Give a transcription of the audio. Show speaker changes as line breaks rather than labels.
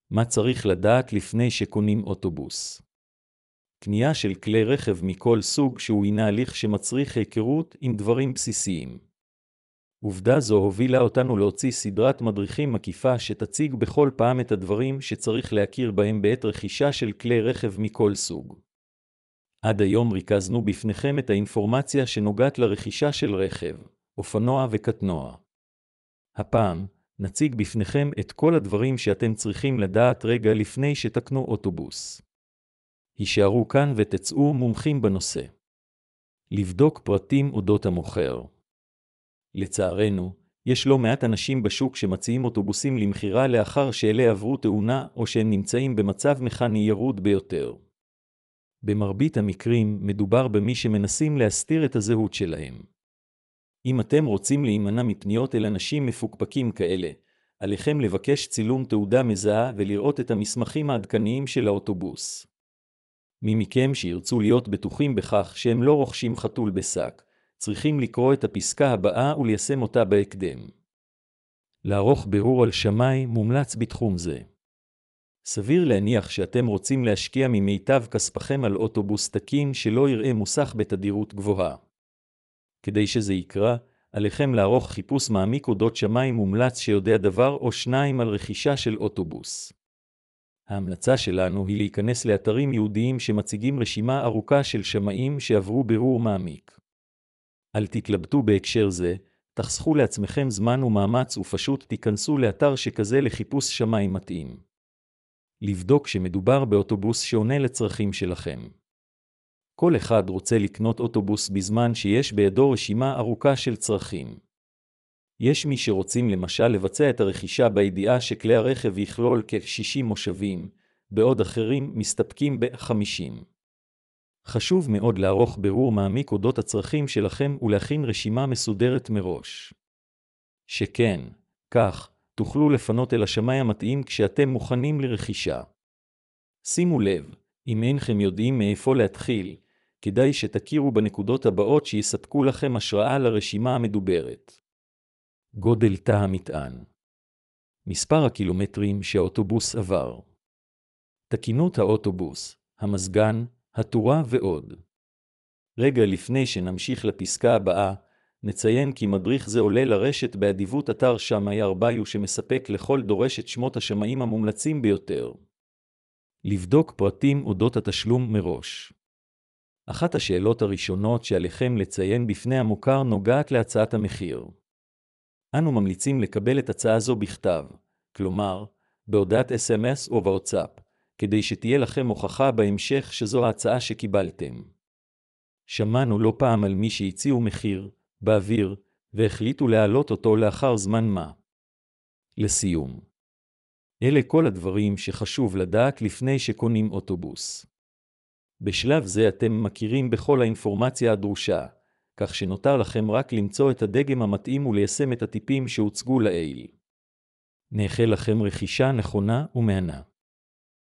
מה צריך לדעת לפני שקונים אוטובוס? קנייה של כלי רכב מכל סוג שהוא הינה הליך שמצריך היכרות עם דברים בסיסיים. עובדה זו הובילה אותנו להוציא סדרת מדריכים מקיפה שתציג בכל פעם את הדברים שצריך להכיר בהם בעת רכישה של כלי רכב מכל סוג. עד היום ריכזנו בפניכם את האינפורמציה שנוגעת לרכישה של רכב, אופנוע וקטנוע. הפעם נציג בפניכם את כל הדברים שאתם צריכים לדעת רגע לפני שתקנו אוטובוס. הישארו כאן ותצאו מומחים בנושא. לבדוק פרטים אודות המוכר. לצערנו, יש לא מעט אנשים בשוק שמציעים אוטובוסים למכירה לאחר שאלה עברו תאונה או שהם נמצאים במצב מכני ירוד ביותר. במרבית המקרים מדובר במי שמנסים להסתיר את הזהות שלהם. אם אתם רוצים להימנע מפניות אל אנשים מפוקפקים כאלה, עליכם לבקש צילום תעודה מזהה ולראות את המסמכים העדכניים של האוטובוס. מי מכם שירצו להיות בטוחים בכך שהם לא רוכשים חתול בשק, צריכים לקרוא את הפסקה הבאה וליישם אותה בהקדם. לערוך בירור על שמאי מומלץ בתחום זה. סביר להניח שאתם רוצים להשקיע ממיטב כספכם על אוטובוס תקין שלא יראה מוסך בתדירות גבוהה. כדי שזה יקרה, עליכם לערוך חיפוש מעמיק אודות שמאי מומלץ שיודע דבר או שניים על רכישה של אוטובוס. ההמלצה שלנו היא להיכנס לאתרים ייעודיים שמציגים רשימה ארוכה של שמאים שעברו בירור מעמיק. אל תתלבטו בהקשר זה, תחסכו לעצמכם זמן ומאמץ ופשוט תיכנסו לאתר שכזה לחיפוש שמאי מתאים. לבדוק שמדובר באוטובוס שעונה לצרכים שלכם. כל אחד רוצה לקנות אוטובוס בזמן שיש בידו רשימה ארוכה של צרכים. יש מי שרוצים למשל לבצע את הרכישה בידיעה שכלי הרכב יכלול כ-60 מושבים, בעוד אחרים מסתפקים ב-50. חשוב מאוד לערוך בירור מעמיק אודות הצרכים שלכם ולהכין רשימה מסודרת מראש. שכן, כך, תוכלו לפנות אל השמאי המתאים כשאתם מוכנים לרכישה. שימו לב, אם אינכם יודעים מאיפה להתחיל, כדאי שתכירו בנקודות הבאות שיספקו לכם השראה לרשימה המדוברת. גודל תא המטען. מספר הקילומטרים שהאוטובוס עבר. תקינות האוטובוס, המזגן, התאורה ועוד. רגע לפני שנמשיך לפסקה הבאה, נציין כי מדריך זה עולה לרשת באדיבות אתר שמאי ארביו שמספק לכל דורש את שמות השמאים המומלצים ביותר. לבדוק פרטים אודות התשלום מראש. אחת השאלות הראשונות שעליכם לציין בפני המוכר נוגעת להצעת המחיר. אנו ממליצים לקבל את הצעה זו בכתב, כלומר, בהודעת SMS או בוואטסאפ, כדי שתהיה לכם הוכחה בהמשך שזו ההצעה שקיבלתם. שמענו לא פעם על מי שהציעו מחיר, באוויר, והחליטו להעלות אותו לאחר זמן מה. לסיום. אלה כל הדברים שחשוב לדעת לפני שקונים אוטובוס. בשלב זה אתם מכירים בכל האינפורמציה הדרושה, כך שנותר לכם רק למצוא את הדגם המתאים וליישם את הטיפים שהוצגו לעיל. נאחל לכם רכישה נכונה ומהנה.